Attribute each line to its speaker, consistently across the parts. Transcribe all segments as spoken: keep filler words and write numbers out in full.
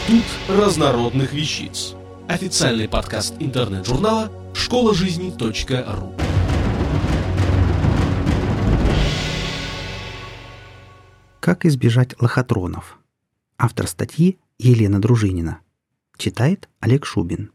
Speaker 1: Институт разнородных вещиц. Официальный подкаст интернет-журнала школа жизни точка ру.
Speaker 2: Как избежать лохотронов? Автор статьи Елена Дружинина. Читает Олег Шубин.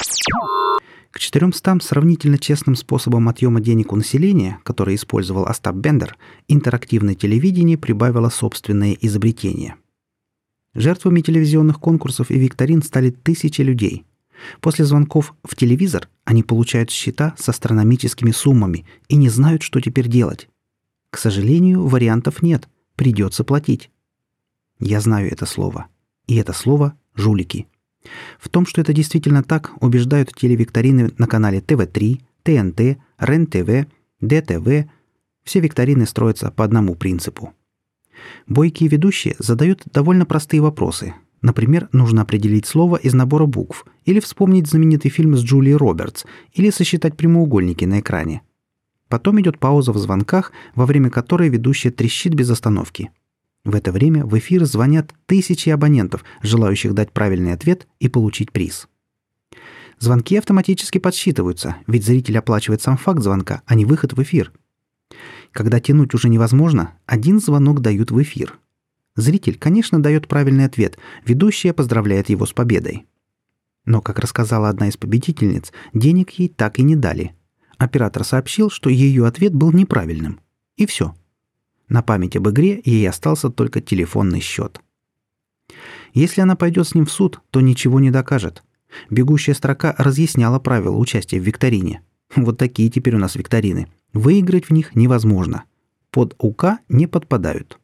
Speaker 2: К четырёмстам сравнительно честным способам отъема денег у населения, которые использовал Остап Бендер, интерактивное телевидение прибавило собственное изобретение. Жертвами телевизионных конкурсов и викторин стали тысячи людей. После звонков в телевизор они получают счета с астрономическими суммами и не знают, что теперь делать. К сожалению, вариантов нет, придется платить. Я знаю это слово. И это слово «жулики». В том, что это действительно так, убеждают телевикторины на канале тэ вэ три, тэ эн тэ, рен тэ вэ, дэ тэ вэ. Все викторины строятся по одному принципу. Бойкие ведущие задают довольно простые вопросы. Например, нужно определить слово из набора букв, или вспомнить знаменитый фильм с Джулией Робертс, или сосчитать прямоугольники на экране. Потом идет пауза в звонках, во время которой ведущая трещит без остановки. В это время в эфир звонят тысячи абонентов, желающих дать правильный ответ и получить приз. Звонки автоматически подсчитываются, ведь зритель оплачивает сам факт звонка, а не выход в эфир. Когда тянуть уже невозможно, один звонок дают в эфир. Зритель, конечно, дает правильный ответ, ведущая поздравляет его с победой. Но, как рассказала одна из победительниц, денег ей так и не дали. Оператор сообщил, что ее ответ был неправильным. И все. На память об игре ей остался только телефонный счет. Если она пойдет с ним в суд, то ничего не докажет. Бегущая строка разъясняла правила участия в викторине. Вот такие теперь у нас викторины. Выиграть в них невозможно. Под УК не подпадают.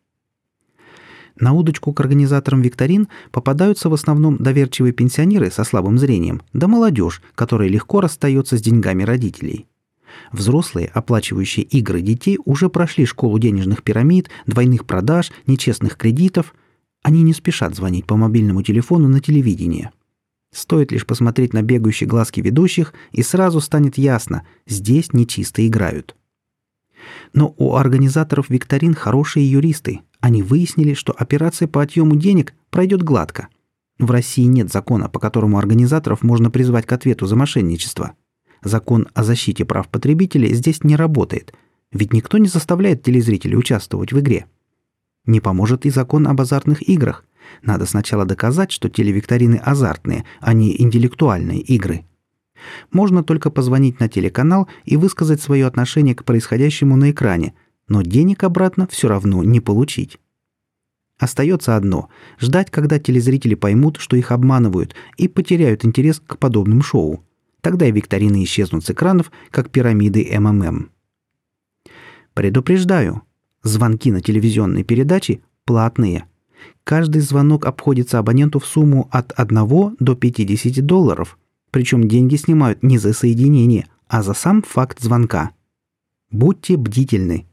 Speaker 2: На удочку к организаторам викторин попадаются в основном доверчивые пенсионеры со слабым зрением, да молодежь, которая легко расстается с деньгами родителей. Взрослые, оплачивающие игры детей, уже прошли школу денежных пирамид, двойных продаж, нечестных кредитов. Они не спешат звонить по мобильному телефону на телевидение. Стоит лишь посмотреть на бегающие глазки ведущих, и сразу станет ясно – здесь нечисто играют. Но у организаторов викторин хорошие юристы. Они выяснили, что операция по отъему денег пройдет гладко. В России нет закона, по которому организаторов можно призвать к ответу за мошенничество. Закон о защите прав потребителей здесь не работает, ведь никто не заставляет телезрителей участвовать в игре. Не поможет и закон об азартных играх. Надо сначала доказать, что телевикторины азартные, а не интеллектуальные игры. Можно только позвонить на телеканал и высказать свое отношение к происходящему на экране, но денег обратно все равно не получить. Остается одно – ждать, когда телезрители поймут, что их обманывают, и потеряют интерес к подобным шоу. Тогда и викторины исчезнут с экранов, как пирамиды эм эм эм. Предупреждаю, звонки на телевизионные передачи платные. Каждый звонок обходится абоненту в сумму от одного до пятидесяти долларов, причем деньги снимают не за соединение, а за сам факт звонка. Будьте бдительны.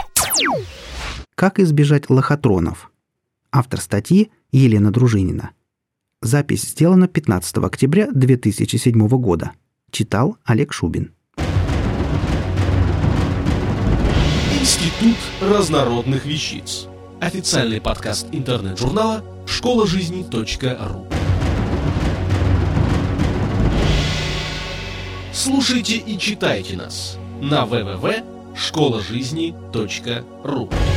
Speaker 2: Как избежать лохотронов? Автор статьи Елена Дружинина. Запись сделана пятнадцатого октября две тысячи седьмого года. Читал Олег Шубин.
Speaker 1: Институт разнородных вещиц. Официальный подкаст интернет-журнала школа жизни точка ру. Слушайте и читайте нас на дабл ю дабл ю дабл ю точка школа жизни точка ру.